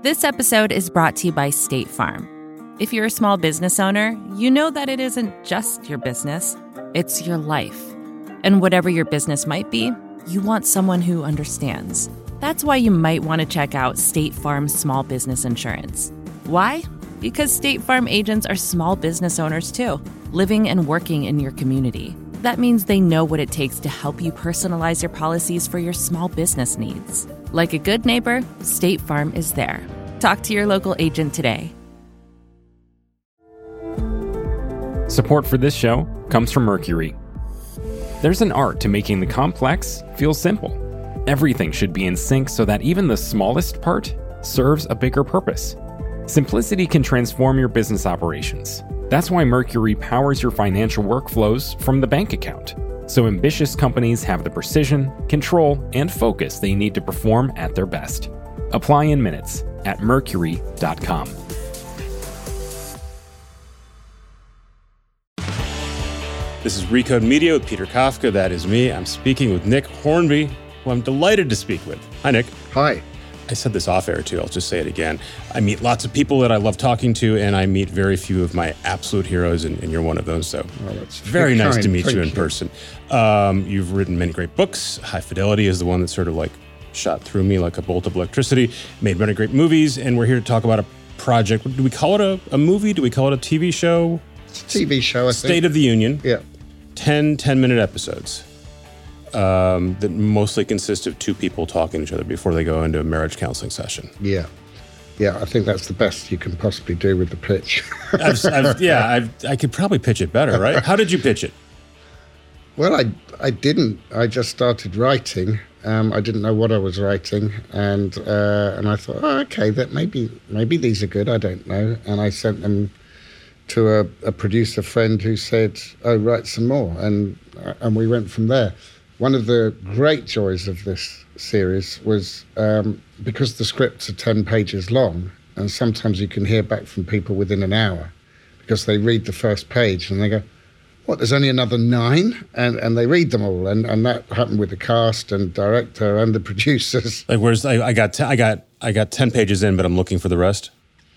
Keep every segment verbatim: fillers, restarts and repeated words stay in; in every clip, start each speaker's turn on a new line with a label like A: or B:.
A: This episode is brought to you by State Farm. If you're a small business owner, you know that it isn't just your business, it's your life. And whatever your business might be, you want someone who understands. That's why you might want to check out State Farm Small Business Insurance. Why? Because State Farm agents are small business owners too, living and working in your community. That means they know what it takes to help you personalize your policies for your small business needs. Like a good neighbor, State Farm is there. Talk to your local agent today.
B: Support for this show comes from Mercury. There's an art to making the complex feel simple. Everything should be in sync so that even the smallest part serves a bigger purpose. Simplicity can transform your business operations. That's why Mercury powers your financial workflows from the bank account, so ambitious companies have the precision, control, and focus they need to perform at their best. Apply in minutes at mercury dot com.
C: This is Recode Media with Peter Kafka. That is me. I'm speaking with Nick Hornby, who I'm delighted to speak with. Hi, Nick.
D: Hi.
C: I said this off air too. I'll just say it again. I meet lots of people that I love talking to, and I meet very few of my absolute heroes, and, and you're one of them. So
D: well, that's
C: very nice
D: kind.
C: to meet
D: Thank
C: you in
D: you.
C: person. Um, you've written many great books. High Fidelity is the one that sort of like shot through me like a bolt of electricity. Made many great movies, and we're here to talk about a project. Do we call it a, a movie? Do we call it a T V show?
D: It's a T V show, I
C: State
D: think.
C: of the Union.
D: Yeah.
C: ten ten-minute episodes um, that mostly consist of two people talking to each other before they go into a marriage counseling session.
D: Yeah. Yeah, I think that's the best you can possibly do with the pitch.
C: I've, I've, yeah, I've, I could probably pitch it better, right? How did you pitch it?
D: Well, I I didn't. I just started writing. Um, I didn't know what I was writing, and uh, and I thought, oh, okay, that maybe maybe these are good. I don't know, and I sent them to a, a producer friend who said, oh, write some more, and and we went from there. One of the great joys of this series was um, because the scripts are ten pages long, and sometimes you can hear back from people within an hour because they read the first page and they go, what, there's only another nine? And and they read them all, and, and that happened with the cast and director and the producers.
C: Like, where's I, I got t- I got I got ten pages in, but I'm looking for the rest.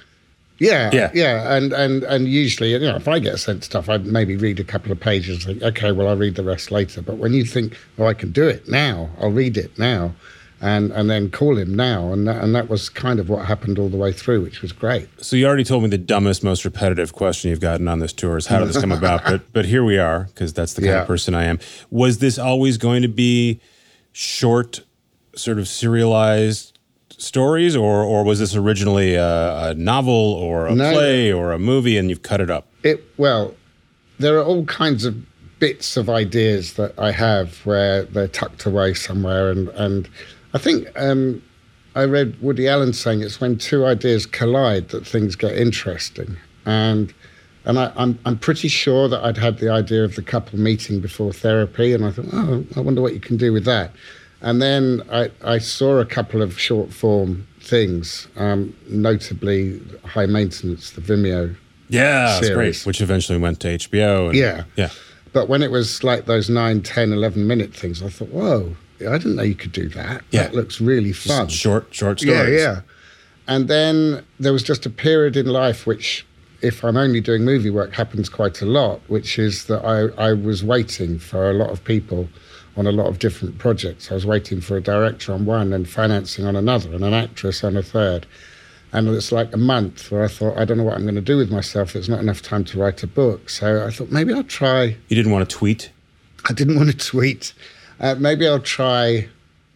D: Yeah,
C: Yeah.
D: yeah, and, and, and usually, you know, if I get sent stuff, I'd maybe read a couple of pages and think, okay, well, I'll read the rest later. But when you think, oh, I can do it now, I'll read it now, and and then call him now, and that, and that was kind of what happened all the way through, which was great.
C: So you already told me the dumbest, most repetitive question you've gotten on this tour is how did this come about? But but here we are, because that's the kind
D: Yeah.
C: of person I am. Was this always going to be short, sort of serialized stories, or or was this originally a, a novel or a
D: No.
C: play or a movie, and you've cut it up?
D: It well, there are all kinds of bits of ideas that I have where they're tucked away somewhere, and and I think um, I read Woody Allen saying it's when two ideas collide that things get interesting, and and I, I'm I'm pretty sure that I'd had the idea of the couple meeting before therapy, and I thought, oh, I wonder what you can do with that. And then I, I saw a couple of short form things, um, notably High Maintenance, the Vimeo
C: Yeah, that's
D: series.
C: great. Which eventually went to H B O. And,
D: Yeah.
C: yeah.
D: But when it was like those nine, ten, eleven minute things, I thought, whoa, I didn't know you could do that.
C: Yeah.
D: That looks really
C: Just
D: fun.
C: short, short
D: Yeah,
C: stories.
D: yeah. And then there was just a period in life which, if I'm only doing movie work, happens quite a lot, which is that I, I was waiting for a lot of people on a lot of different projects. I was waiting for a director on one and financing on another and an actress on a third. And it's like a month where I thought, I don't know what I'm going to do with myself. There's not enough time to write a book. So I thought maybe I'll try.
C: You didn't want to tweet?
D: I didn't want to tweet. Uh, maybe I'll try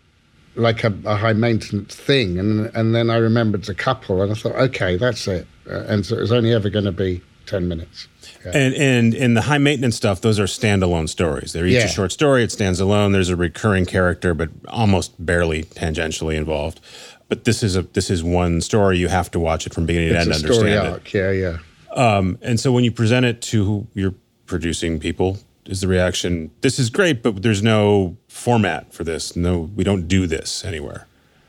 D: like a, a high maintenance thing. And and then I remembered the couple and I thought, okay, that's it. Uh, and so it was only ever going to be ten minutes. Yeah.
C: And and in the high maintenance stuff, those are standalone stories. They're each
D: Yeah.
C: a short story. It stands alone. There's a recurring character, but almost barely tangentially involved. But this is a this is one story. You have to watch it from beginning to
D: It's
C: end
D: a
C: to understand
D: story
C: it.
D: arc. Yeah, yeah.
C: Um, and so when you present it to your producing people, is the reaction, this is great, but there's no format for this. No, we don't do this anywhere.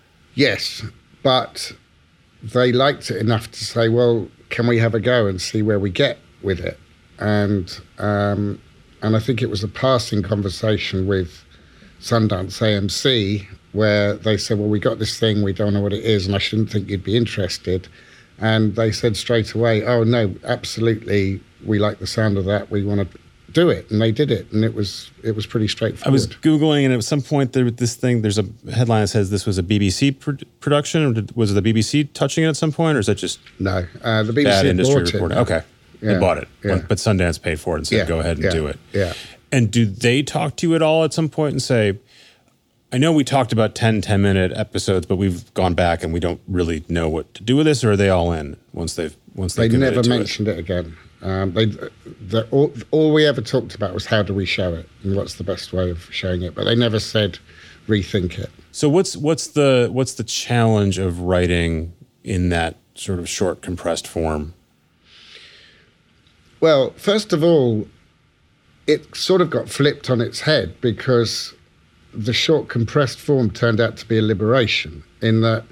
D: Yes, but they liked it enough to say, well, can we have a go and see where we get with it? And um, and I think it was a passing conversation with Sundance A M C where they said, well, we got this thing, we don't know what it is, and I shouldn't think you'd be interested. And they said straight away, oh, no, absolutely, we like the sound of that, we want to do it. And they did it, and it was it was pretty straightforward.
C: I was Googling, and at some point, there was this thing, there's a headline that says this was a B B C pr- production, or did, was it the B B C touching it at some point, or is that just
D: no, uh, the B B C
C: bad industry
D: bought
C: reporting?
D: It.
C: Okay,
D: yeah.
C: they bought it,
D: yeah.
C: but Sundance paid for it and said,
D: yeah.
C: go ahead and
D: yeah.
C: do it.
D: Yeah.
C: And do they talk to you at all at some point and say, I know we talked about ten, ten-minute episodes, but we've gone back and we don't really know what to do with this, or are they all in once they've once they've
D: They never
C: to
D: mentioned it, it again. Um, they, the, all, all we ever talked about was how do we show it and what's the best way of showing it, but they never said rethink it.
C: So what's what's the what's the challenge of writing in that sort of short, compressed form?
D: Well, first of all, it sort of got flipped on its head because the short, compressed form turned out to be a liberation in that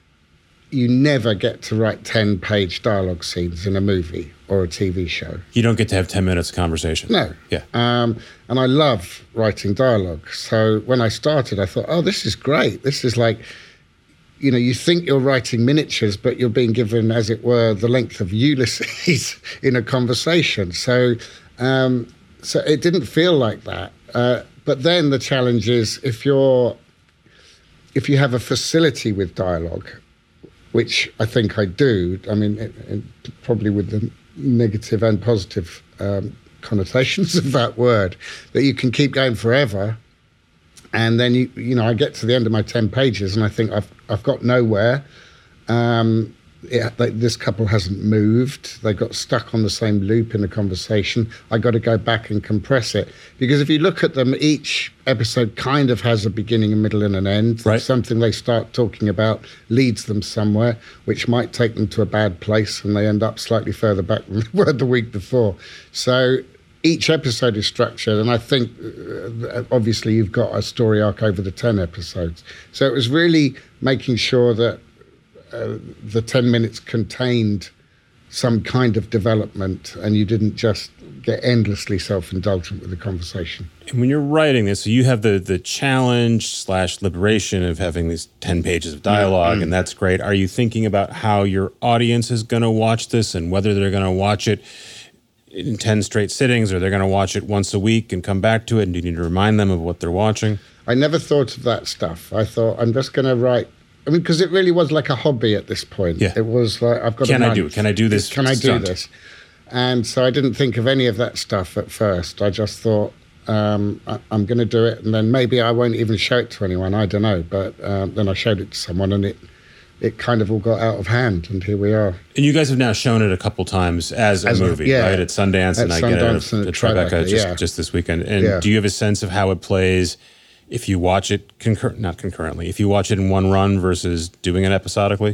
D: you never get to write ten-page dialogue scenes in a movie or a T V show.
C: You don't get to have ten minutes of conversation.
D: No.
C: Yeah.
D: Um, and I love writing dialogue. So when I started, I thought, oh, this is great. This is like, you know, you think you're writing miniatures, but you're being given, as it were, the length of Ulysses in a conversation. So, um, so it didn't feel like that. Uh, but then the challenge is if you're, if you have a facility with dialogue, which I think I do, I mean, it, it, probably with the negative and positive um, connotations of that word, that you can keep going forever. And then, you you know, I get to the end of my ten pages and I think I've I've got nowhere. Um, it, they, this couple hasn't moved. They got stuck on the same loop in a conversation. I got to go back and compress it. Because if you look at them, each episode kind of has a beginning, a middle, and an end.
C: Right.
D: Something they start talking about leads them somewhere, which might take them to a bad place, and they end up slightly further back than they were the week before. So each episode is structured, and I think, uh, obviously, you've got a story arc over the ten episodes. So it was really making sure that uh, the ten minutes contained some kind of development, and you didn't just get endlessly self-indulgent with the conversation.
C: And when you're writing this, so you have the the challenge slash liberation of having these ten pages of dialogue, mm-hmm. and that's great. Are you thinking about how your audience is going to watch this and whether they're going to watch it in ten straight sittings, or they're going to watch it once a week and come back to it, and do you need to remind them of what they're watching?
D: I never thought of that stuff. I thought, I'm just going to write, I mean, because it really was like a hobby at this point.
C: Yeah.
D: It was like, I've got
C: Can
D: a
C: I do it? Can I do this
D: Can I do
C: stunt?
D: this? And so I didn't think of any of that stuff at first. I just thought, um, I, I'm going to do it, and then maybe I won't even show it to anyone. I don't know. But um, then I showed it to someone, and it it kind of all got out of hand, and here we are.
C: And you guys have now shown it a couple times as,
D: As
C: a
D: a-
C: movie,
D: yeah.
C: right? At Sundance,
D: At
C: and I get it
D: Sundance and
C: at
D: at
C: Tribeca
D: Tribeca,
C: just,
D: yeah.
C: just this weekend. And
D: Yeah.
C: do you have a sense of how it plays if you watch it, concur- not concurrently, if you watch it in one run versus doing it episodically?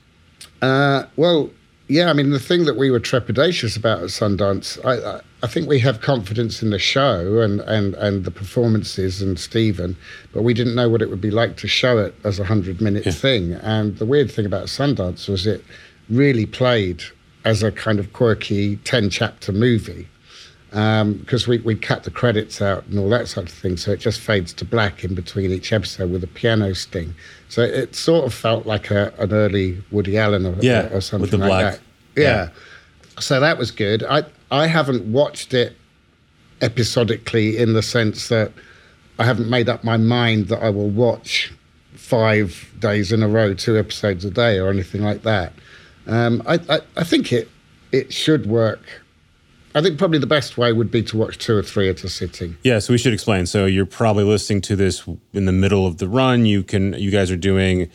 D: Uh, well, yeah, I mean, the thing that we were trepidatious about at Sundance, I, I, I think we have confidence in the show and, and, and the performances and Stephen, but we didn't know what it would be like to show it as a hundred-minute
C: Yeah.
D: thing. And the weird thing about Sundance was it really played as a kind of quirky ten-chapter movie, because um, we, we cut the credits out and all that sort of thing, so it just fades to black in between each episode with a piano sting. So it sort of felt like a, an early Woody Allen or,
C: Yeah,
D: or something
C: with the
D: like
C: black.
D: that. Yeah. So that was good. I, I haven't watched it episodically in the sense that I haven't made up my mind that I will watch five days in a row, two episodes a day or anything like that. Um, I, I, I think it it should work. I think probably the best way would be to watch two or three at a sitting.
C: Yeah, so we should explain. So you're probably listening to this in the middle of the run. You can, you guys are doing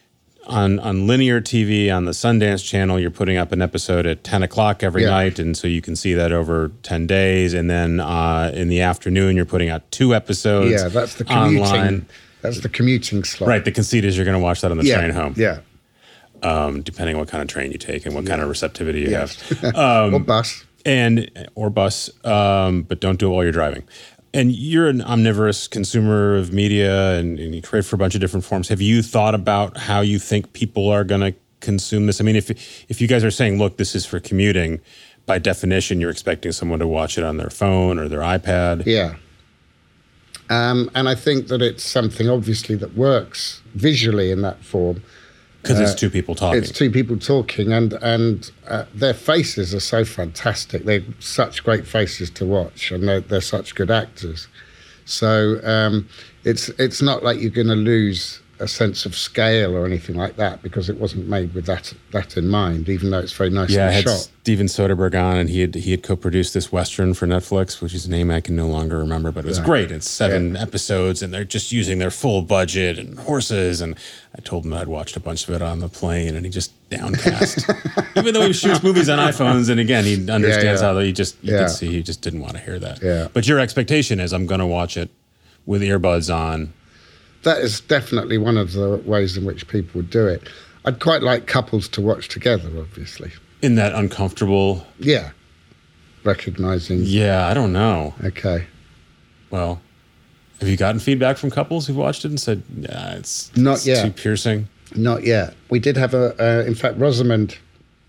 C: on on linear T V on the Sundance Channel. You're putting up an episode at ten o'clock every
D: Yeah.
C: night, and so you can see that over ten days. And then uh, in the afternoon, you're putting out two episodes.
D: Yeah, that's the commuting.
C: online.
D: That's the commuting slot.
C: Right. The conceit is you're going to watch that on the
D: Yeah.
C: train home.
D: Yeah.
C: Um, depending on what kind of train you take and what kind of receptivity you
D: Yes.
C: have. Um,
D: or bus.
C: and or bus, um, but don't do it while you're driving. And you're an omnivorous consumer of media, and, and you create for a bunch of different forms. Have you thought about how you think people are going to consume this? I mean, if if you guys are saying, look, this is for commuting, by definition, you're expecting someone to watch it on their phone or their iPad.
D: Yeah. Um, and I think that it's something, obviously, that works visually in that form.
C: Because
D: uh,
C: it's two people talking.
D: It's two people talking, and, and uh, their faces are so fantastic. They're such great faces to watch, and they're, they're such good actors. So um, it's it's not like you're going to lose a sense of scale or anything like that, because it wasn't made with that that in mind, even though it's very nicely
C: yeah, I had
D: shot.
C: Steven Soderbergh on, and he had he had co-produced this Western for Netflix, which is a name I can no longer remember, but it was
D: Yeah.
C: great. It's seven
D: Yeah.
C: episodes, and they're just using their full budget and horses, and I told him I'd watched a bunch of it on the plane, and he just downcast. Even though he shoots movies on iPhones, and again, he understands
D: Yeah, yeah.
C: how he just, you
D: Yeah.
C: could see he just didn't want to hear that.
D: Yeah.
C: But your expectation is I'm going to watch it with earbuds on.
D: That is definitely one of the ways in which people would do it. I'd quite like couples to watch together, obviously.
C: In that uncomfortable,
D: Yeah. Recognizing.
C: yeah, I don't know.
D: Okay.
C: Well, have you gotten feedback from couples who've watched it and said, yeah, it's,
D: Not
C: it's
D: yet.
C: too piercing?
D: Not yet. We did have a, uh, in fact, Rosamund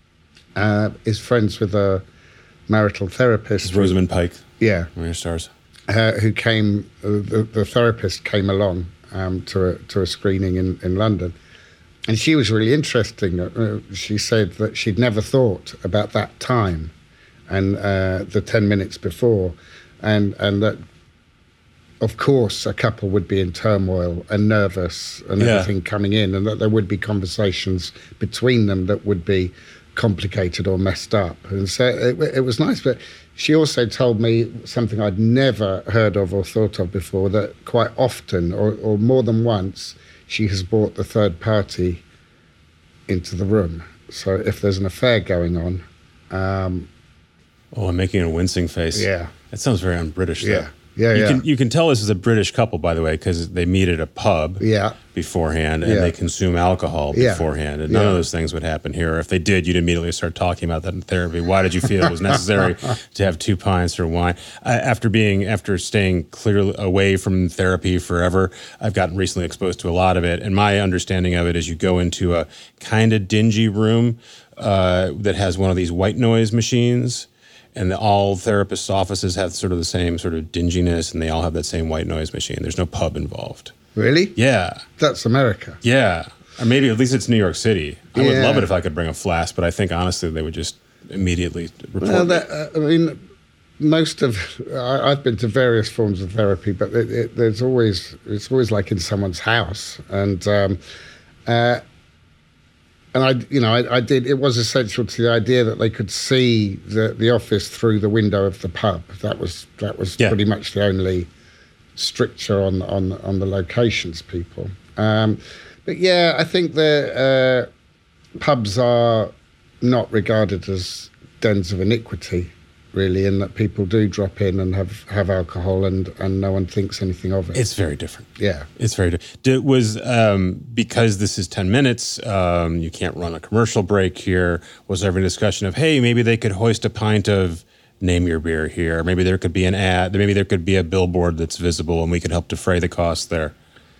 D: uh, is friends with a marital therapist.
C: It's Rosamund Pike,
D: Yeah.
C: one of your stars.
D: Uh, who came, uh, the, the therapist came along um, to, a, to a screening in, in London. And she was really interesting. Uh, she said that she'd never thought about that time and uh, the ten minutes before, and, and that, of course, a couple would be in turmoil and nervous and
C: Yeah.
D: everything coming in, and that there would be conversations between them that would be complicated or messed up. And so it, it was nice. But she also told me something I'd never heard of or thought of before, that quite often, or, or more than once, she has brought the third party into the room. So if there's an affair going on, um,
C: Oh, I'm making a wincing face.
D: Yeah.
C: That sounds very un-British, though.
D: Yeah. Yeah,
C: you
D: yeah.
C: Can, you can tell this is a British couple, by the way, because they meet at a pub
D: Yeah.
C: beforehand, and
D: Yeah.
C: they consume alcohol
D: Yeah.
C: beforehand. And none
D: Yeah.
C: of those things would happen here. If they did, you'd immediately start talking about that in therapy. Why did you feel it was necessary to have two pints or wine? I, after being, after staying clearly away from therapy forever, I've gotten recently exposed to a lot of it. And my understanding of it is you go into a kind of dingy room uh, that has one of these white noise machines. And all therapists' offices have sort of the same sort of dinginess, and they all have that same white noise machine. There's no pub involved.
D: Really?
C: Yeah,
D: That's America.
C: yeah. Or maybe at least it's New York City. I would
D: Yeah.
C: love it if I could bring a flask, but I think honestly they would just immediately report
D: Well,
C: me.
D: that, uh, I mean, most of I, I've been to various forms of therapy, but it, it, there's always it's always like in someone's house, and um, uh, and I, you know, I, I did. It was essential to the idea that they could see the the office through the window of the pub. That was that was
C: Yeah.
D: pretty much the only stricture on on on the locations people. Um, but yeah, I think the uh, pubs are not regarded as dens of iniquity, really, in that people do drop in and have, have alcohol, and, and no one thinks anything of it.
C: It's very different.
D: yeah.
C: It's very different. It was um, because this is ten minutes, um, you can't run a commercial break here. Was there ever a discussion of, hey, maybe they could hoist a pint of name your beer here? Maybe there could be an ad, maybe there could be a billboard that's visible and we could help defray the cost there.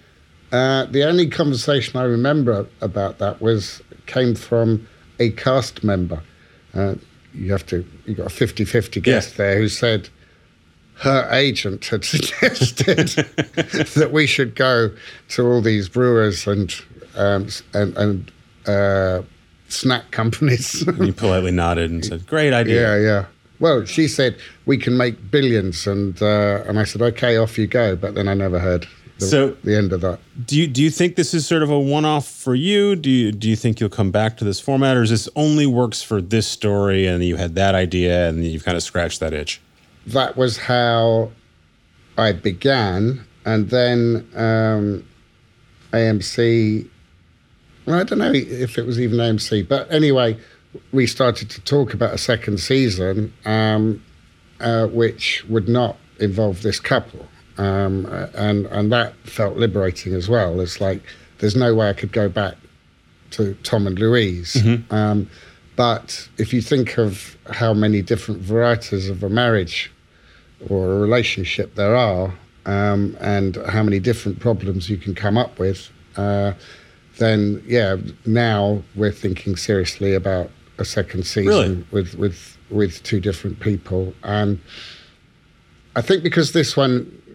D: Uh, the only conversation I remember about that was came from a cast member. Uh, you have to, you got a fifty-fifty guest
C: Yeah.
D: there who said her agent had suggested that we should go to all these brewers and um, s- and, and uh, snack companies.
C: And you politely nodded and said, great idea.
D: Yeah, yeah. Well, she said we can make billions, and uh, and I said, okay, off you go. But then I never heard the,
C: So-
D: the end of that.
C: Do you do you think this is sort of a one-off for you? Do you do you think you'll come back to this format, or is this only works for this story and you had that idea and you've kind of scratched that itch?
D: That was how I began, and then um, A M C. Well, I don't know if it was even A M C, but anyway, we started to talk about a second season, um, uh, which would not involve this couple. Um, and and that felt liberating as well. It's like there's no way I could go back to Tom and Louise.
C: Mm-hmm.
D: Um, but if you think of how many different varieties of a marriage or a relationship there are, um, and how many different problems you can come up with, uh, then yeah, now we're thinking seriously about a second season
C: Really?
D: with with with two different people. And I think because this one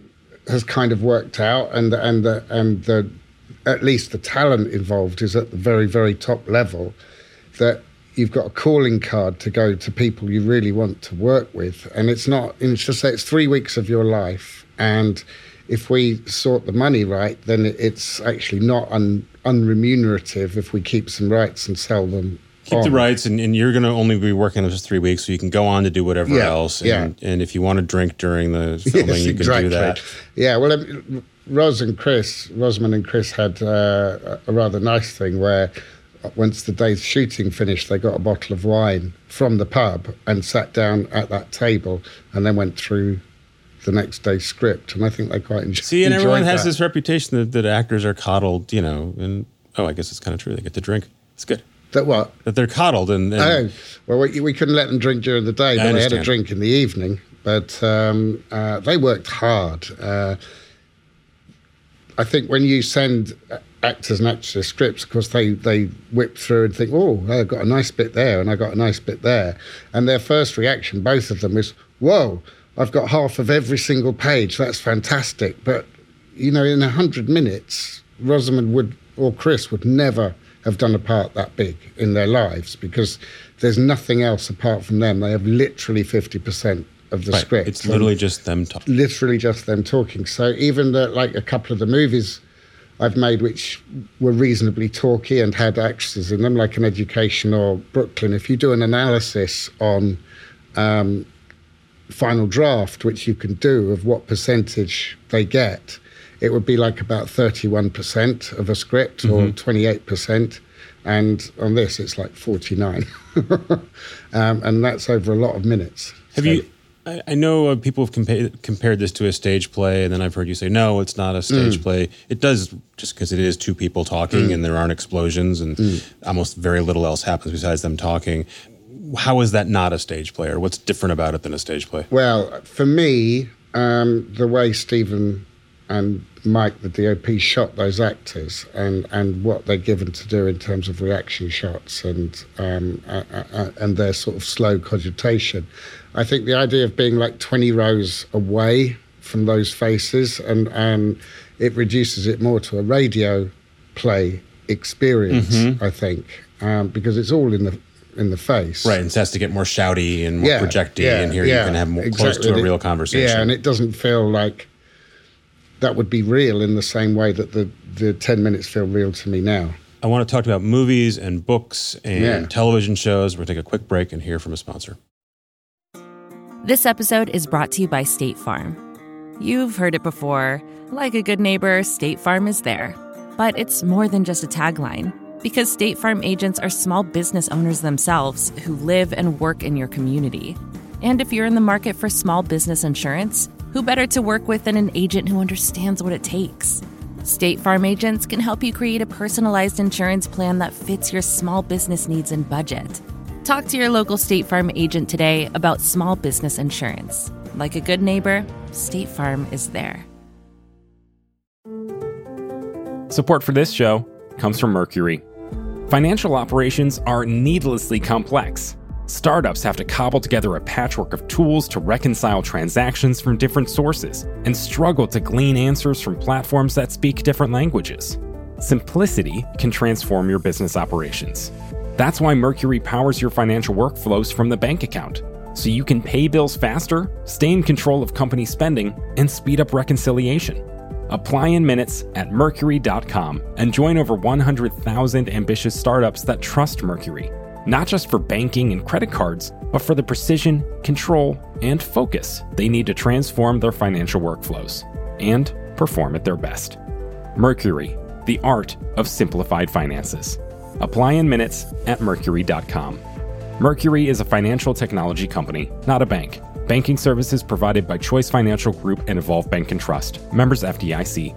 D: has kind of worked out, and and the and the at least the talent involved is at the very very top level, that you've got a calling card to go to people you really want to work with, and it's not. And it's just say it's three weeks of your life, and if we sort the money right, then it's actually not un, unremunerative if we keep some rights and sell them.
C: Keep the rights, and, and you're going to only be working on just three weeks, so you can go on to do whatever
D: yeah,
C: else. And,
D: yeah.
C: and if you want to drink during the filming,
D: yes,
C: you can
D: exactly.
C: do that.
D: Yeah, well, um, Ros and Chris, Rosamund and Chris had uh, a rather nice thing where once the day's shooting finished, they got a bottle of wine from the pub and sat down at that table and then went through the next day's script. And I think they quite enjoyed it.
C: See, and everyone has
D: that.
C: this reputation that, that actors are coddled, you know, and, oh, I guess it's kind of true. They get to drink. It's good.
D: That what?
C: That they're coddled. And, and
D: oh, well, we, we couldn't let them drink during the day, but they had a drink in the evening. But um, uh, they worked hard. Uh, I think when you send actors and actresses scripts, of course, they, they whip through and think, oh, I got a nice bit there and I got a nice bit there. And their first reaction, both of them, is, whoa, I've got half of every single page. That's fantastic. But, you know, in one hundred minutes, Rosamund would, or Chris would never have done a part that big in their lives because there's nothing else apart from them. They have literally fifty percent of the
C: right.
D: script.
C: It's literally just them talking.
D: Literally just them talking. So even the, like a couple of the movies I've made which were reasonably talky and had actresses in them, like An Education or Brooklyn, if you do an analysis on um, Final Draft, which you can do of what percentage they get, it would be like about thirty-one percent of a script mm-hmm. or twenty-eight percent. And on this, it's like forty-nine. um, and that's over a lot of minutes.
C: Have so. you... I, I know uh, people have compa- compared this to a stage play, and then I've heard you say, no, it's not a stage mm. play. It does, just because it is two people talking, mm. and there aren't explosions, and mm. almost very little else happens besides them talking. How is that not a stage play, or what's different about it than a stage play?
D: Well, for me, um, the way Stephen and Mike, the D O P, shot those actors and, and what they're given to do in terms of reaction shots and um, uh, uh, and their sort of slow cogitation. I think the idea of being like twenty rows away from those faces and, and it reduces it more to a radio play experience, mm-hmm. I think, um, because it's all in the in the face.
C: Right, and it has to get more shouty and more
D: yeah,
C: projecty,
D: yeah,
C: and here
D: yeah,
C: you can have more
D: exactly.
C: close to a real conversation.
D: Yeah, and it doesn't feel like that would be real in the same way that the, the ten minutes feel real to me now.
C: I want to talk about movies and books and
D: yeah.
C: television shows. We're going to take a quick break and hear from a sponsor.
A: This episode is brought to you by State Farm. You've heard it before. Like a good neighbor, State Farm is there. But it's more than just a tagline, because State Farm agents are small business owners themselves who live and work in your community. And if you're in the market for small business insurance, who better to work with than an agent who understands what it takes? State Farm agents can help you create a personalized insurance plan that fits your small business needs and budget. Talk to your local State Farm agent today about small business insurance. Like a good neighbor, State Farm is there.
B: Support for this show comes from Mercury. Financial operations are needlessly complex. Startups have to cobble together a patchwork of tools to reconcile transactions from different sources and struggle to glean answers from platforms that speak different languages. Simplicity can transform your business operations. That's why Mercury powers your financial workflows from the bank account, so you can pay bills faster, stay in control of company spending, and speed up reconciliation. Apply in minutes at Mercury dot com and join over one hundred thousand ambitious startups that trust Mercury, not just for banking and credit cards, but for the precision, control, and focus they need to transform their financial workflows and perform at their best. Mercury, the art of simplified finances. Apply in minutes at Mercury dot com. Mercury is a financial technology company, not a bank. Banking services provided by Choice Financial Group and Evolve Bank and Trust. Members F D I C.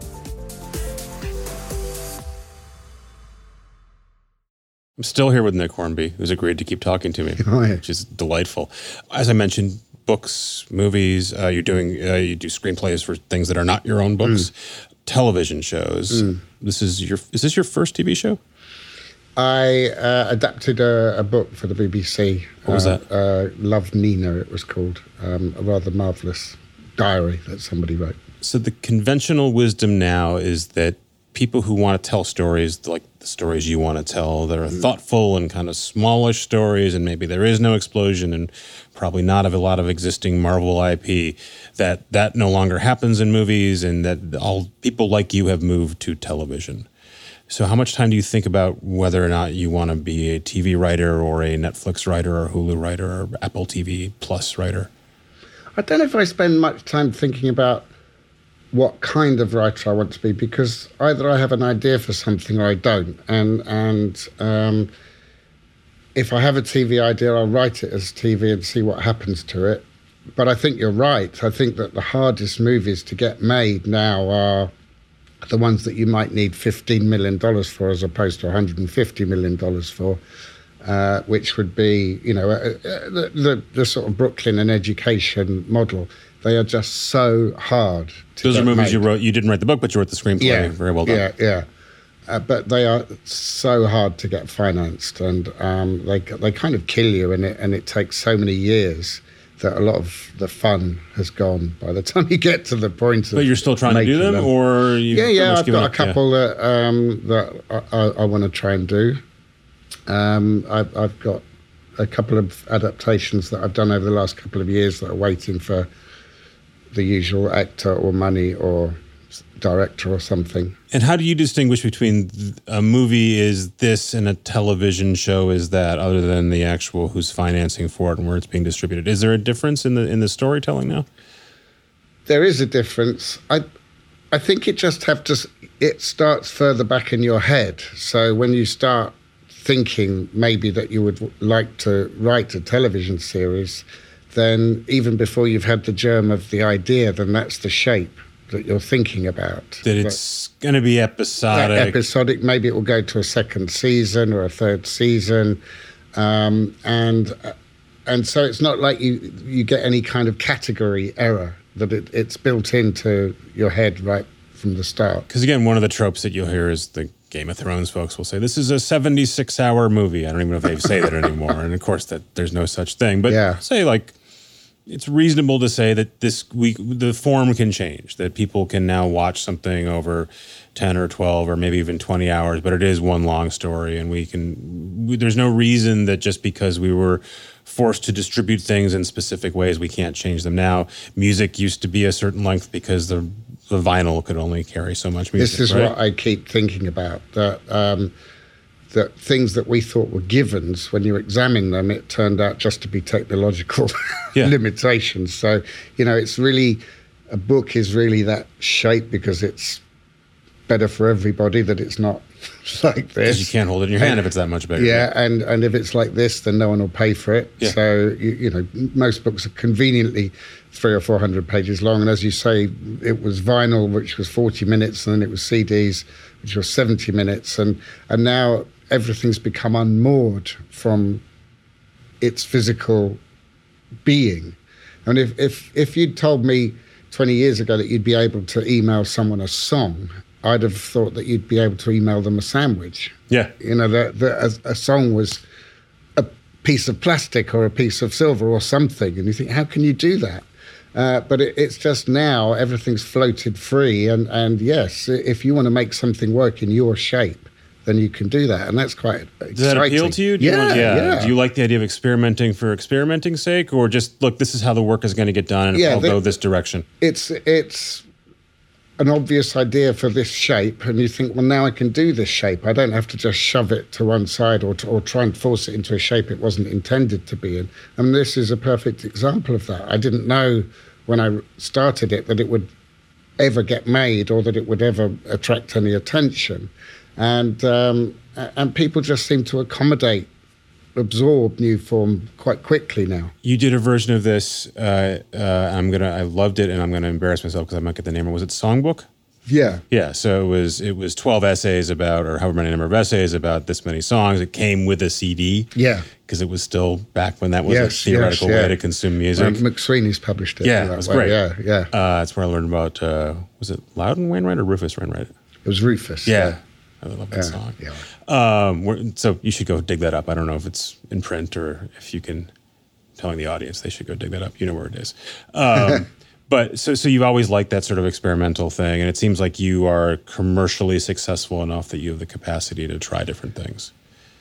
C: I'm still here with Nick Hornby, who's agreed to keep talking to me,
D: oh, yeah.
C: which is delightful. As I mentioned, books, movies, uh, you're doing, uh, you do screenplays for things that are not your own books, mm. television shows. Mm. This is your, is this your first T V show?
D: I uh, adapted a, a book for the B B C.
C: What was
D: uh,
C: that?
D: Uh, Love Nina, it was called. Um, a rather marvellous diary that somebody wrote.
C: So the conventional wisdom now is that people who want to tell stories like the stories you want to tell that are thoughtful and kind of smallish stories, and maybe there is no explosion and probably not of a lot of existing Marvel I P, that that no longer happens in movies, and that all people like you have moved to television. So how much time do you think about whether or not you want to be a T V writer or a Netflix writer or Hulu writer or Apple T V Plus writer?
D: I don't know if I spend much time thinking about what kind of writer I want to be, because either I have an idea for something or I don't. And and um, if I have a T V idea, I'll write it as T V and see what happens to it. But I think you're right. I think that the hardest movies to get made now are the ones that you might need fifteen million dollars for as opposed to one hundred fifty million dollars for, uh, which would be, you know, uh, uh, the, the, the sort of Brooklyn and Education model. They are just so hard to
C: Those
D: get
C: are movies
D: made.
C: you wrote. You didn't write the book, but you wrote the screenplay.
D: Yeah,
C: Very well done.
D: Yeah, yeah. Uh, but they are so hard to get financed, and um, they they kind of kill you, and it and it takes so many years that a lot of the fun has gone by the time you get to the point of.
C: But you're still trying to do them,
D: them.
C: or you
D: yeah, yeah. I've got
C: up?
D: a couple yeah. that um, that I, I, I want to try and do. Um, I've, I've got a couple of adaptations that I've done over the last couple of years that are waiting for the usual actor or money or director or something.
C: And how do you distinguish between a movie is this and a television show is that, other than the actual who's financing for it and where it's being distributed? Is there a difference in the in the storytelling now?
D: There is a difference. I I think it just have to. It starts further back in your head. So when you start thinking maybe that you would like to write a television series, then even before you've had the germ of the idea, then that's the shape that you're thinking about.
C: That it's going to be episodic.
D: That episodic, maybe it will go to a second season or a third season. Um, and and so it's not like you, you get any kind of category error, that it, it's built into your head right from the start.
C: Because again, one of the tropes that you'll hear is the Game of Thrones folks will say, this is a seventy-six hour movie. I don't even know if they say that anymore. And of course, that there's no such thing. But
D: yeah.
C: say like, it's reasonable to say that this week the form can change, that people can now watch something over ten or twelve or maybe even twenty hours, but it is one long story, and we can, we, there's no reason that just because we were forced to distribute things in specific ways, we can't change them now. Music used to be a certain length because the the vinyl could only carry so much music.
D: This is
C: right?
D: what I keep thinking about, that um, that things that we thought were givens, when you examine them, it turned out just to be technological
C: yeah.
D: limitations. So, you know, it's really, a book is really that shape because it's better for everybody, that it's not like this.
C: Because you can't hold it in your hand
D: and,
C: if it's that much bigger.
D: Yeah, and, and if it's like this, then no one will pay for it.
C: Yeah.
D: So, you, you know, most books are conveniently three or four hundred pages long. And as you say, it was vinyl, which was forty minutes, and then it was C Ds, which was seventy minutes. And, and now everything's become unmoored from its physical being. And if, if, if you'd told me twenty years ago that you'd be able to email someone a song, I'd have thought that you'd be able to email them a sandwich.
C: Yeah.
D: You know, that a, a song was a piece of plastic or a piece of silver or something. And you think, how can you do that? Uh, but it, it's just now everything's floated free. And, and yes, if you want to make something work in your shape, then you can do that. And that's quite exciting.
C: Does that appeal to you? Do
D: yeah,
C: you want, yeah.
D: yeah.
C: Do you like the idea of experimenting for experimenting's sake, or just, look, this is how the work is going to get done, and
D: Yeah,
C: I'll
D: the-
C: go this direction?
D: It's it's an obvious idea for this shape, and you think, well, now I can do this shape. I don't have to just shove it to one side or to, or try and force it into a shape it wasn't intended to be in. And this is a perfect example of that. I didn't know when I started it that it would ever get made or that it would ever attract any attention. And um, and people just seem to accommodate, absorb new form quite quickly now.
C: You did a version of this. Uh, uh, I'm gonna. I loved it, and I'm gonna embarrass myself because I might get the name. Was it Songbook?
D: Yeah.
C: Yeah. So it was. It was twelve essays about, or however many number of essays about this many songs. It came with a C D.
D: Yeah.
C: Because it was still back when that was
D: Yes,
C: a theoretical
D: yes, yeah.
C: way to consume music.
D: Um, McSweeney's published it.
C: Yeah,
D: that
C: it was
D: way.
C: great.
D: Yeah, yeah.
C: Uh, that's where I learned about. Uh, was it Loudon Wainwright or Rufus Wainwright?
D: It was Rufus.
C: Yeah. I love that
D: Yeah,
C: song.
D: yeah.
C: Um, we're- so you should go dig that up. I don't know if it's in print or if you can, telling the audience they should go dig that up. You know where it is. Um, But so so you've always liked that sort of experimental thing, and it seems like you are commercially successful enough that you have the capacity to try different things.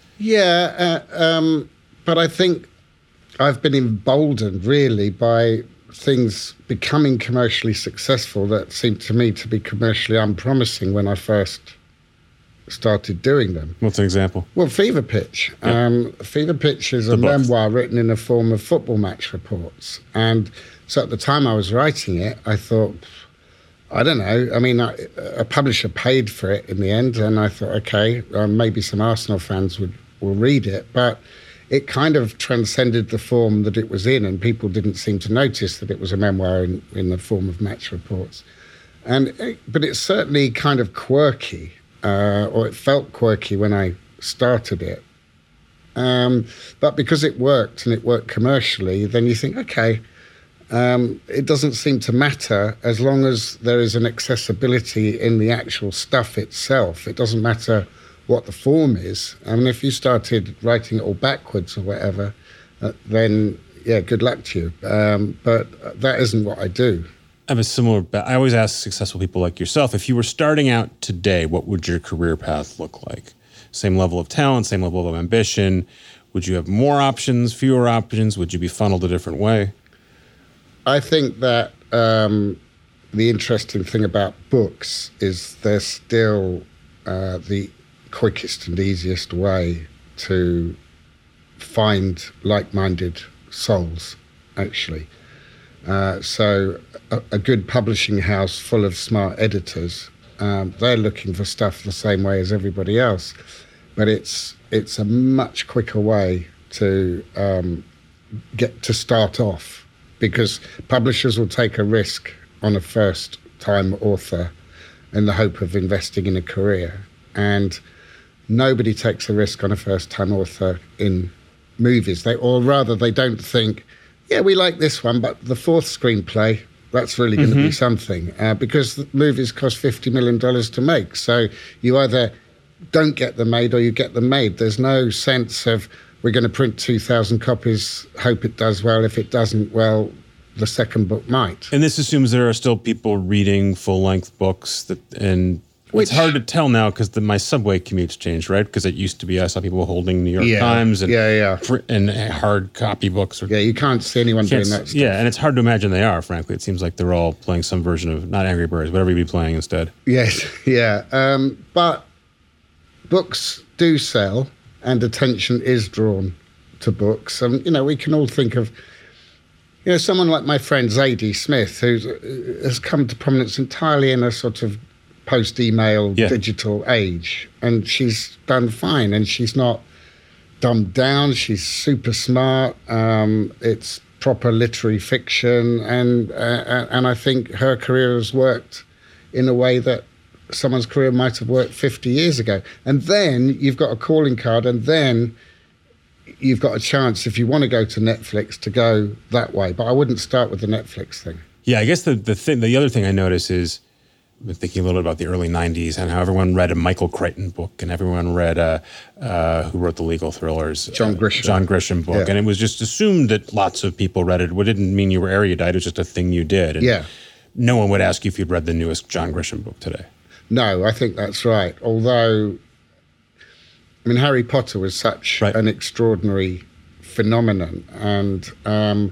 D: Yeah, uh, um, but I think I've been emboldened really by things becoming commercially successful that seemed to me to be commercially unpromising when I first started doing them.
C: What's an example?
D: Well, Fever Pitch. Yep. Um, Fever Pitch is a
C: the
D: memoir written in the form of football match reports. And so at the time I was writing it, I thought, I don't know. I mean, I, a publisher paid for it in the end, and I thought, okay, uh, maybe some Arsenal fans would will read it. But it kind of transcended the form that it was in, and people didn't seem to notice that it was a memoir in, in the form of match reports. And it, but it's certainly kind of quirky, uh, or it felt quirky when I started it. Um, but because it worked and it worked commercially, then you think, okay, um, it doesn't seem to matter as long as there is an accessibility in the actual stuff itself. It doesn't matter what the form is. I mean, if you started writing it all backwards or whatever, uh, then, yeah, good luck to you. Um, but that isn't what I do.
C: I have a similar, I always ask successful people like yourself, if you were starting out today, what would your career path look like? Same level of talent, same level of ambition? Would you have more options, fewer options? Would you be funneled a different way?
D: I think that um, the interesting thing about books is they're still uh, the quickest and easiest way to find like-minded souls, actually. Uh, so a, a good publishing house full of smart editors, um, they're looking for stuff the same way as everybody else. But it's it's a much quicker way to um, get to start off, because publishers will take a risk on a first-time author in the hope of investing in a career. And nobody takes a risk on a first-time author in movies. They, or rather, they don't think, yeah, we like this one, but the fourth screenplay, that's really going to mm-hmm. be something. Uh, because the movies cost fifty million dollars to make. So you either don't get them made or you get them made. There's no sense of, we're going to print two thousand copies, hope it does well. If it doesn't, well, the second book might.
C: And this assumes there are still people reading full-length books, that, and
D: Which,
C: it's hard to tell now because my subway commute's changed, right? Because it used to be, I saw people holding New York
D: yeah,
C: Times and,
D: yeah, yeah.
C: Fr- and hard copy books. Or,
D: yeah, you can't see anyone
C: can't,
D: doing that stuff.
C: Yeah, and it's hard to imagine they are, frankly. It seems like they're all playing some version of, not Angry Birds, whatever you'd be playing instead.
D: Yes, yeah. Um, but books do sell, and attention is drawn to books. And, you know, we can all think of, you know, someone like my friend Zadie Smith, who has come to prominence entirely in a sort of post-email
C: yeah.
D: digital age. And she's done fine, and she's not dumbed down. She's super smart. Um, it's proper literary fiction. And, uh, and I think her career has worked in a way that someone's career might have worked fifty years ago. And then you've got a calling card, and then you've got a chance, if you want to go to Netflix, to go that way. But I wouldn't start with the Netflix thing.
C: Yeah, I guess the the thing, the other thing I notice is, I've been thinking a little bit about the early nineties and how everyone read a Michael Crichton book, and everyone read a, uh, who wrote the legal thrillers?
D: John Grisham.
C: Uh, John Grisham book.
D: Yeah.
C: And it was just assumed that lots of people read it. It didn't mean you were erudite, it was just a thing you did. And
D: yeah.
C: no one would ask you if you'd read the newest John Grisham book today.
D: No, I think that's right. Although, I mean, Harry Potter was such
C: right.
D: an extraordinary phenomenon, and um,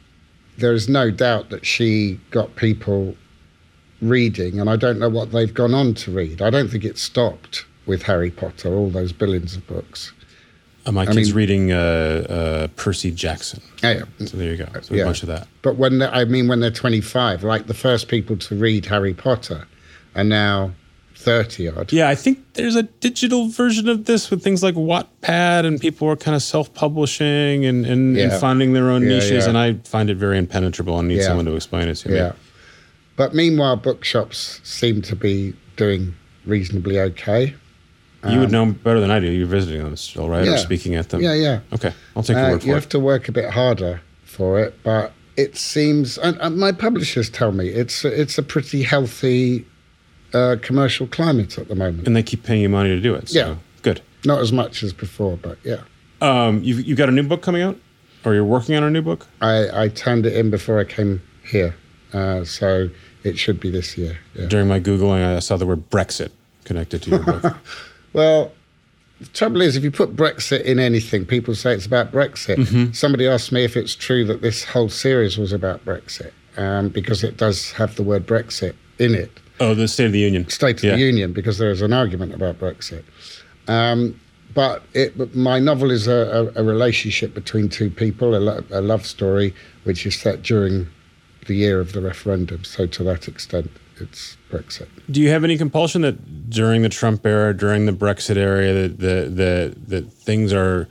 D: there is no doubt that she got people reading, and I don't know what they've gone on to read. I don't think it stopped with Harry Potter, all those billions of books.
C: Uh, my
D: I
C: kid's
D: mean,
C: reading uh, uh, Percy Jackson.
D: Oh, yeah.
C: So there you go. So
D: yeah.
C: a bunch of that.
D: But when I mean, when they're twenty-five, like the first people to read Harry Potter are now thirty odd.
C: Yeah, I think there's a digital version of this with things like Wattpad, and people are kind of self-publishing and, and,
D: yeah.
C: and finding their own
D: yeah,
C: niches,
D: yeah.
C: and I find it very impenetrable and need
D: yeah.
C: someone to explain it to me.
D: Yeah. But meanwhile, bookshops seem to be doing reasonably okay.
C: You um, would know better than I do. You're visiting them still, right?
D: Yeah.
C: Or speaking at them?
D: Yeah, yeah.
C: Okay, I'll take your
D: uh,
C: word for
D: you
C: it.
D: have to work a bit harder for it, but it seems, and, and my publishers tell me, it's, it's a pretty healthy uh, commercial climate at the moment.
C: And they keep paying you money to do it, so
D: yeah.
C: good.
D: Not as much as before, but yeah.
C: Um, you've, you've got a new book coming out? Or you're working on a new book?
D: I, I turned it in before I came here. Uh, so it should be this year. Yeah.
C: During my Googling, I saw the word Brexit connected to your book.
D: Well, the trouble is, if you put Brexit in anything, people say it's about Brexit. Mm-hmm. Somebody asked me if it's true that this whole series was about Brexit, um, because it does have the word Brexit in it.
C: Oh, the State of the Union.
D: State of
C: yeah.
D: the Union, because there is an argument about Brexit. Um, but it, my novel is a, a, a relationship between two people, a, lo- a love story, which is set during the year of the referendum. So to that extent, it's Brexit.
C: Do you have any compulsion that during the Trump era, during the Brexit era, that the, the, the things are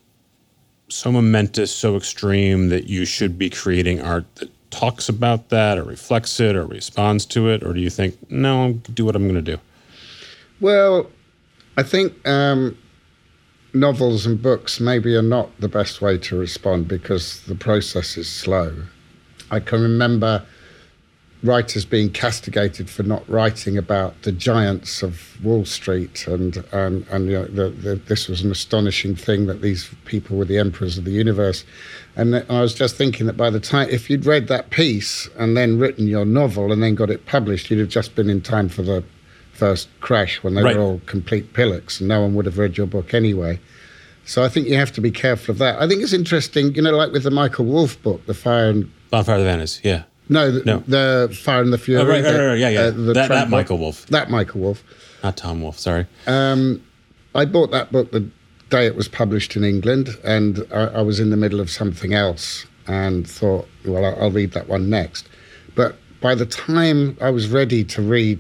C: so momentous, so extreme that you should be creating art that talks about that or reflects it or responds to it? Or do you think, no, I'll do what I'm going to do?
D: Well, I think um, novels and books maybe are not the best way to respond because the process is slow. I can remember writers being castigated for not writing about the giants of Wall Street, and and, and you know, the, the, this was an astonishing thing that these people were the emperors of the universe. And I was just thinking that by the time, if you'd read that piece and then written your novel and then got it published, you'd have just been in time for the first crash when they
C: right.
D: were all complete pillocks, and no one would have read your book anyway. So I think you have to be careful of that. I think it's interesting, you know, like with the Michael Wolff book, The Fire and...
C: Bonfire of the Vanities, yeah.
D: No, the,
C: no.
D: the Fire and the Fury.
C: Oh, right, right, right, yeah, yeah.
D: Uh, the
C: that, that
D: book.
C: Michael Wolff.
D: That Michael Wolff.
C: Not Tom Wolfe, sorry.
D: Um, I bought that book the day it was published in England, and I, I was in the middle of something else and thought, well, I'll, I'll read that one next. But by the time I was ready to read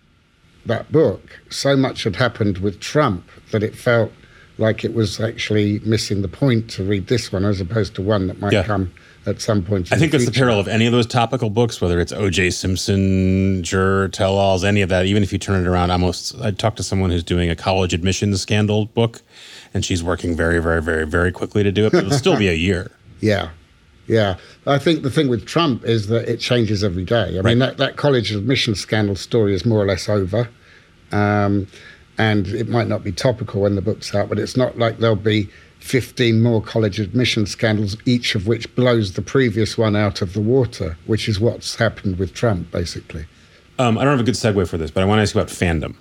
D: that book, so much had happened with Trump that it felt like it was actually missing the point to read this one as opposed to one that might
C: yeah.
D: come at some point in
C: I think
D: the
C: that's the peril of any of those topical books, whether it's O J Simpson, juror, tell-alls, any of that. Even if you turn it around, almost, I talked to someone who's doing a college admissions scandal book, and she's working very, very, very, very quickly to do it, but it'll still be a year.
D: Yeah, yeah. I think the thing with Trump is that it changes every day. I
C: right.
D: mean, that, that college admissions scandal story is more or less over, um, and it might not be topical when the book's out, but it's not like there'll be fifteen more college admission scandals, each of which blows the previous one out of the water, which is what's happened with Trump, basically.
C: Um, I don't have a good segue for this, but I want to ask you about fandom.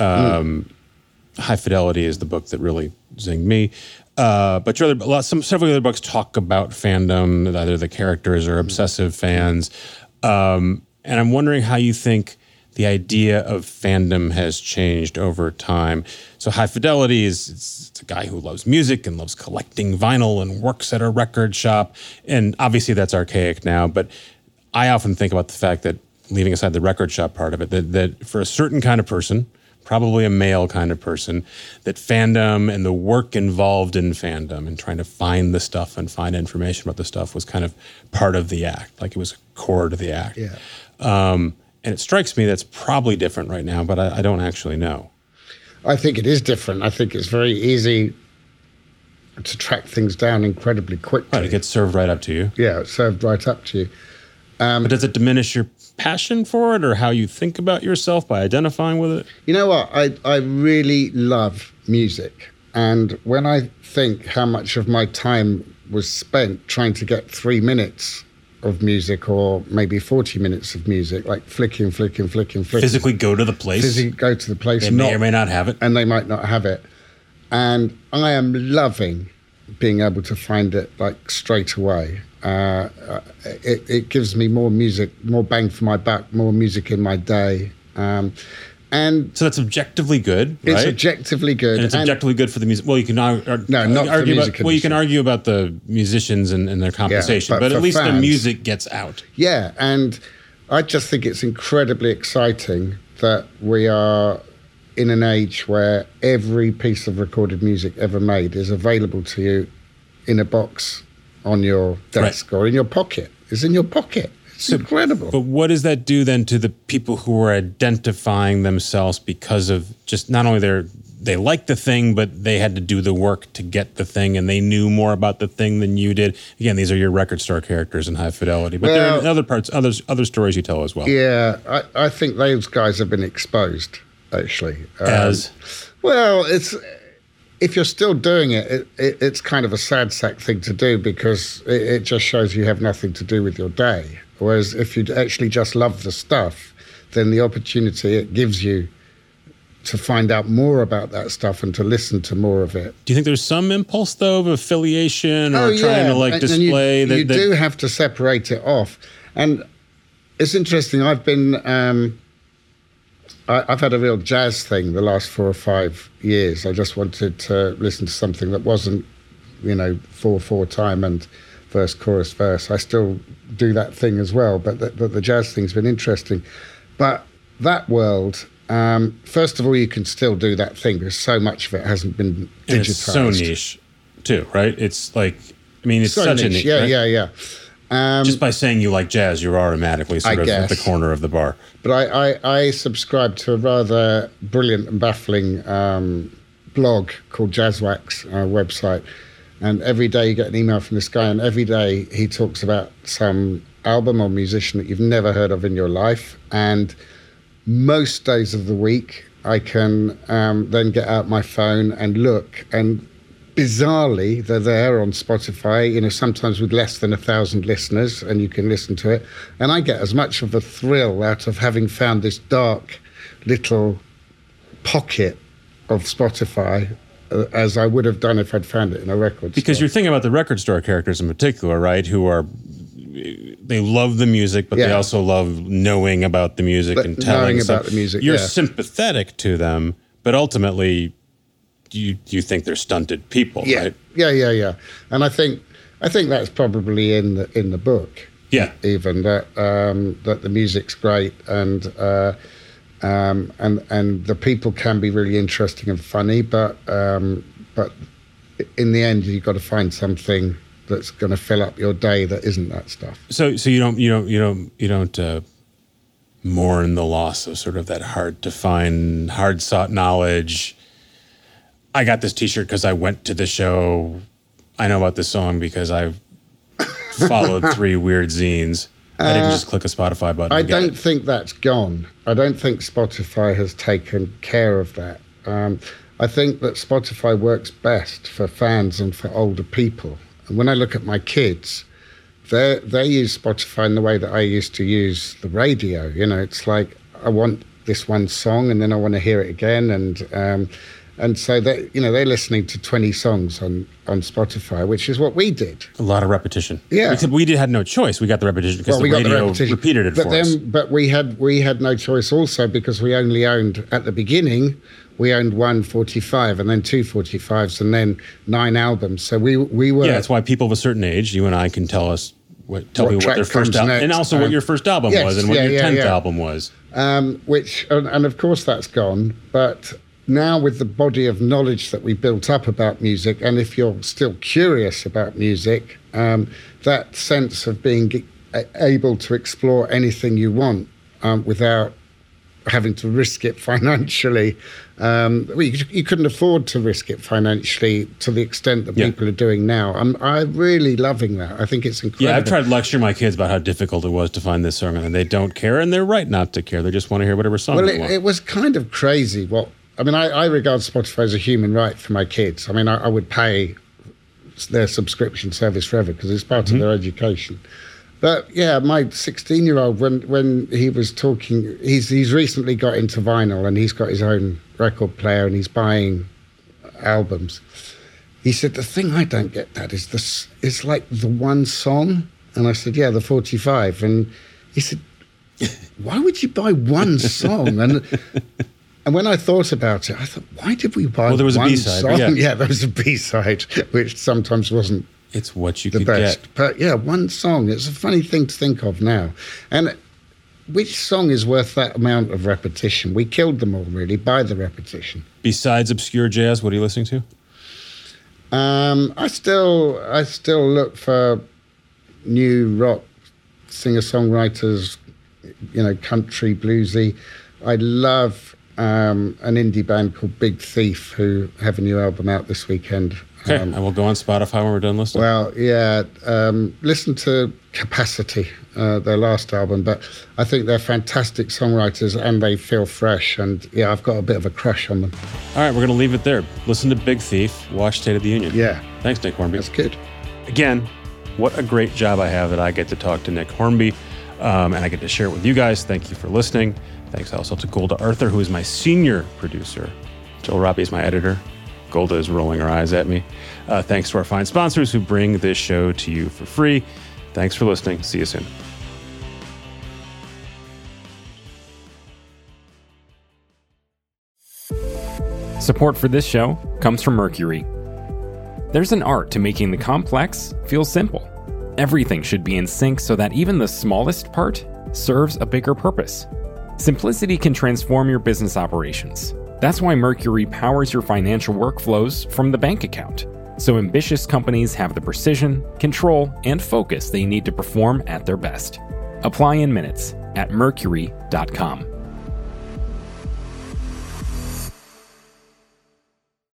C: Um, mm. High Fidelity is the book that really zinged me. Uh, but your other, a lot, some several other books talk about fandom, either the characters or obsessive fans. Um, and I'm wondering how you think the idea of fandom has changed over time. So High Fidelity is it's, it's a guy who loves music and loves collecting vinyl and works at a record shop. And obviously that's archaic now, but I often think about the fact that, leaving aside the record shop part of it, that, that for a certain kind of person, probably a male kind of person, that fandom and the work involved in fandom and trying to find the stuff and find information about the stuff was kind of part of the act, like it was core to the act.
D: Yeah.
C: Um, and it strikes me that's probably different right now, but I, I don't actually know.
D: I think it is different. I think it's very easy to track things down incredibly quickly.
C: Right, it gets served right up to you.
D: Yeah, it's served right up to you. Um,
C: but does it diminish your passion for it or how you think about yourself by identifying with it?
D: You know what? I, I really love music. And when I think how much of my time was spent trying to get three minutes of music or maybe forty minutes of music, like flicking, flicking, flicking, flicking.
C: Physically go to the place?
D: Physically go to the place.
C: They may or may not have it.
D: And they might not have it. And I am loving being able to find it like straight away. Uh, it, it gives me more music, more bang for my buck, more music in my day. Um, and
C: so that's objectively good, right?
D: It's objectively good.
C: And it's
D: and
C: objectively good for the music. Well, you can argue,
D: no, not
C: argue
D: for the music
C: about, well, you can argue about the musicians and, and their compensation,
D: yeah, but,
C: but at least
D: fans,
C: the music gets out.
D: Yeah, and I just think it's incredibly exciting that we are in an age where every piece of recorded music ever made is available to you in a box on your desk right. or in your pocket. It's in your pocket. It's so, incredible.
C: But what does that do then to the people who are identifying themselves because of just not only their they like the thing, but they had to do the work to get the thing, and they knew more about the thing than you did? Again, these are your record store characters in High Fidelity, but well, there are other parts, others, other stories you tell as well.
D: Yeah, I, I think those guys have been exposed, actually.
C: As?
D: Um, well, it's if you're still doing it, it, it, it's kind of a sad sack thing to do because it, it just shows you have nothing to do with your day. Whereas if you actually just love the stuff, then the opportunity it gives you to find out more about that stuff and to listen to more of it.
C: Do you think there's some impulse, though, of affiliation or
D: oh,
C: trying
D: yeah.
C: to, like,
D: and,
C: display
D: and you,
C: that...
D: You
C: that...
D: do have to separate it off. And it's interesting, I've been... Um, I, I've had a real jazz thing the last four or five years. I just wanted to listen to something that wasn't, you know, four four time and verse, chorus, verse. I still do that thing as well, but the, but the jazz thing's been interesting. But that world, um, first of all, you can still do that thing because so much of it hasn't been digitized.
C: And it's so niche, too, right? It's like, I mean, it's
D: so
C: such
D: niche.
C: a niche,
D: Yeah,
C: right?
D: yeah, yeah. Um,
C: Just by saying you like jazz, you're automatically sort
D: I
C: of
D: guess.
C: at the corner of the bar.
D: But I, I, I subscribe to a rather brilliant and baffling um, blog called Jazzwax uh, website. And every day you get an email from this guy, and every day he talks about some album or musician that you've never heard of in your life. And most days of the week, I can um, then get out my phone and look. And bizarrely, they're there on Spotify, you know, sometimes with less than a thousand listeners, and you can listen to it. And I get as much of a thrill out of having found this dark little pocket of Spotify uh, as I would have done if I'd found it in a record
C: Because
D: store.
C: you're thinking about the record store characters in particular, right? Who are, they love the music, but
D: Yeah.
C: they also love knowing about the music
D: But
C: and telling
D: knowing
C: stuff.
D: about the music,
C: You're
D: yeah.
C: sympathetic to them, but ultimately, you you think they're stunted people,
D: yeah,
C: right?
D: yeah, yeah, yeah. And I think I think that's probably in the in the book.
C: Yeah.
D: Even that um, that the music's great and uh, um, and and the people can be really interesting and funny, but um, but in the end you've got to find something that's going to fill up your day that isn't that stuff.
C: So so you don't you don't you don't you don't uh, mourn the loss of sort of that hard to find, hard sought knowledge. I got this T-shirt because I went to the show. I know about this song because I've followed three weird zines. I didn't just click a Spotify button.
D: I
C: and get
D: don't
C: it.
D: think that's gone. I don't think Spotify has taken care of that. Um, I think that Spotify works best for fans and for older people. And when I look at my kids, they they use Spotify in the way that I used to use the radio. You know, it's like I want this one song and then I want to hear it again, and um, and so they, you know, they're listening to twenty songs on, on Spotify, which is what we did.
C: A lot of repetition.
D: Yeah.
C: Except we did, had no choice. We got the repetition because
D: Well,
C: the
D: we got the
C: radio
D: repetition.
C: repeated it
D: but
C: for
D: then,
C: us.
D: But we had we had no choice also because we only owned, at the beginning, we owned one forty-five and then two forty-fives and then nine albums. So we we were...
C: Yeah, that's why people of a certain age, you and I, can tell us, what, tell
D: What
C: people what
D: track
C: their first
D: comes
C: album,
D: next.
C: and also
D: Um,
C: what your first album
D: yes,
C: was and what
D: yeah,
C: your
D: yeah,
C: tenth
D: yeah.
C: album was.
D: Um, which, and, and of course that's gone, but now with the body of knowledge that we built up about music, and if you're still curious about music, um, that sense of being g- able to explore anything you want um, without having to risk it financially. Um, well, you, you couldn't afford to risk it financially to the extent that
C: Yeah.
D: people are doing now. I'm, I'm really loving that. I think it's incredible.
C: Yeah, I've tried to lecture my kids about how difficult it was to find this song, and they don't care, and they're right not to care. They just want to hear whatever song
D: Well,
C: they
D: it,
C: want.
D: it was kind of crazy. What I mean, I, I regard Spotify as a human right for my kids. I mean, I, I would pay their subscription service forever because it's part
C: Mm-hmm.
D: of their education. But yeah, my sixteen-year-old, when when he was talking, he's he's recently got into vinyl and he's got his own record player and he's buying albums. He said, the thing I don't get, Dad, is this is like the one song. And I said, yeah, the forty-five. And he said, why would you buy one song? And and when I thought about it, I thought, why did we buy
C: Well, there was a
D: one
C: B-side,
D: song?
C: yeah.
D: yeah, there was a B-side, which sometimes wasn't
C: It's what you
D: the
C: could
D: best.
C: get.
D: But yeah, one song. It's a funny thing to think of now. And which song is worth that amount of repetition? We killed them all, really, by the repetition.
C: Besides obscure jazz, what are you listening to?
D: Um, I still, I still look for new rock singer-songwriters, you know, country, bluesy. I love um, an indie band called Big Thief, who have a new album out this weekend.
C: Okay,
D: Um,
C: I will go on Spotify when we're done listening.
D: well, yeah, um, listen to Capacity, uh, their last album, but I think they're fantastic songwriters and they feel fresh. And yeah, I've got a bit of a crush on them.
C: All right, we're going to leave it there. Listen to Big Thief, watch State of the Union.
D: Yeah.
C: Thanks, Nick Hornby.
D: That's good.
C: Again, what a great job I have that I get to talk to Nick Hornby, um, and I get to share it with you guys. Thank you for listening. Thanks also to Golda Arthur, who is my senior producer. Joel Robbie is my editor. Golda is rolling her eyes at me. Uh, thanks to our fine sponsors who bring this show to you for free. Thanks for listening. See you soon.
B: Support for this show comes from Mercury. There's an art to making the complex feel simple. Everything should be in sync so that even the smallest part serves a bigger purpose. Simplicity can transform your business operations. That's why Mercury powers your financial workflows from the bank account, so ambitious companies have the precision, control, and focus they need to perform at their best. Apply in minutes at mercury dot com.